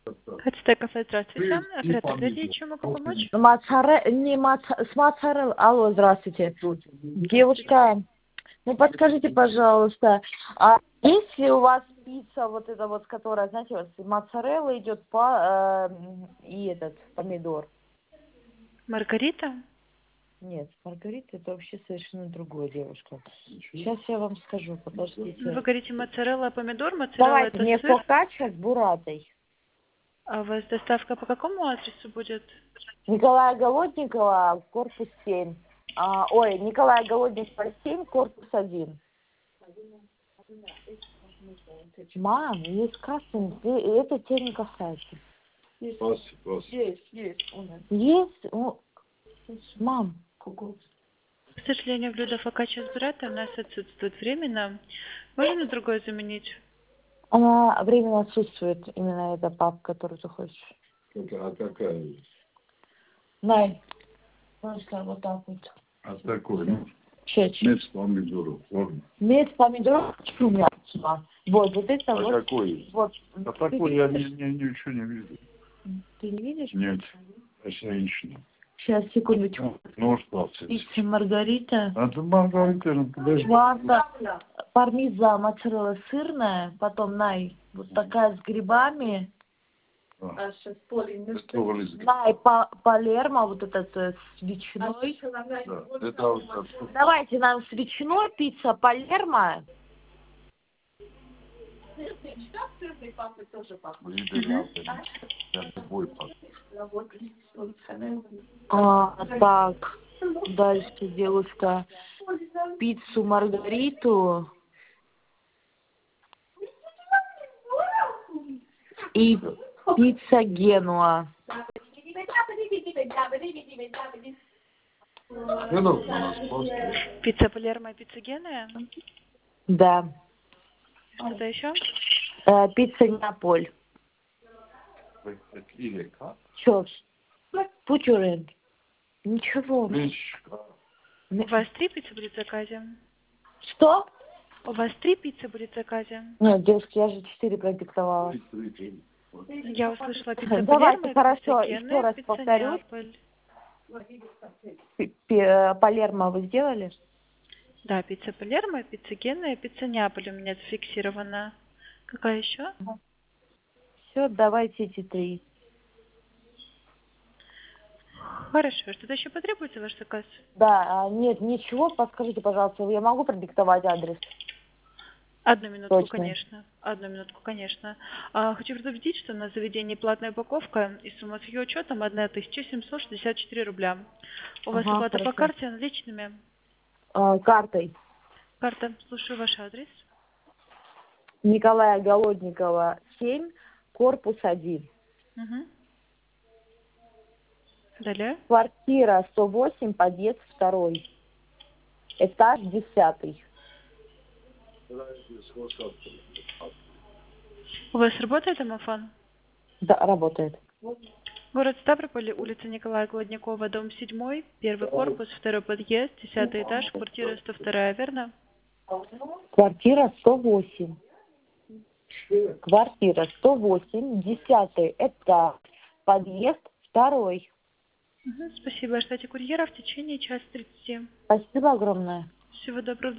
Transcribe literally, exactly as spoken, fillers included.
Хотите кафе, здравствуйте. Оператор связи, чем могу помочь? Моцаре... Не моца... С моцареллой. Алло, здравствуйте. Девушка, ну подскажите, пожалуйста, а есть ли у вас пицца, вот эта вот, которая, знаете, вот моцарелла идет по э, и этот помидор? Маргарита? Нет, Маргарита это вообще совершенно другая девушка. Сейчас я вам скажу, Вы подождите. говорите моцарелла, помидор. Моцарелла Давайте это мне сыр. фокаччо с буратой. А у вас доставка по какому адресу будет? Николая Голодникова, корпус семь. А, ой, Николая Голодникова семь, корпус один. Мам, есть кастинг, и это тебя не касается. Есть, вас, вас. есть, есть. У нас. Есть? О, мам. К сожалению, блюдо фокаччо с буррато у нас отсутствует временно. Можно на другое заменить? Она временно отсутствует, именно эта папка, которую ты хочешь. А какая? Най, просто вот так вот. А такой, ну, Чеч. мед с помидоров, форма. Мед, помидор, у меня. Вот, вот это А вот. какой? Вот. А такой я ни, ни, ничего не вижу. Ты не видишь? Нет, это женщина. Сейчас, секундочку. Ну, остался. Пицца Маргарита. А ты, Маргарита, ну, подожди. Масса, пармезан, моцарелла сырная, потом най, вот такая с грибами. А, это вылезет. Най, па- палермо, вот этот э, с ветчиной. Да, это вот так. Давайте нам с ветчиной пицца палермо. Я тобой пахну. А, так, дальше девушка. Пиццу Маргариту. И пицца Генуа. Ну, у нас просто. Пицца Палермо и пицца Генуя? Да. Что-то еще? Э, пицца Неаполь. Или как? Чё? Put your hand. Ничего. Мечка. У вас три пиццы будет в заказе? Что? У вас три пиццы будет в заказе? Нет, девушки, я же четыре продиктовала. Я услышала пицца Давайте, Палермо, хорошо, пицца еще Генуя, раз пицца повторюсь. Неаполь. Пи- пи- э, Палермо вы сделали? Да, пицца Палермо, пицца Генуя, пицца Неаполь у меня зафиксирована. Какая еще? Все, давайте эти три. Хорошо. Что-то еще потребуется ваш заказ? Да, а, нет, ничего, подскажите, пожалуйста, я могу продиктовать адрес? Одну минутку, Точно. конечно. Одну минутку, конечно. А, хочу предупредить, что на заведении платная упаковка и сумма с ее учетом одна тысяча семьсот шестьдесят четыре рубля. У вас Ага, оплата по хорошо. карте наличными? А, картой. Карта. Слушаю ваш адрес. Николая Голодникова семь, корпус один. Угу. Далее. Квартира сто восемь, подъезд второй. Этаж десятый. У вас работает домофон? Да, работает. Город Ставрополь, улица Николая Голодникова, дом седьмой, первый корпус, второй подъезд, десятый этаж, квартира сто два, верно? Квартира сто восемь. Квартира сто восемь, десятый этаж, подъезд второй. Угу, спасибо. Ждите курьера в течение часа тридцати. Спасибо огромное. Всего доброго.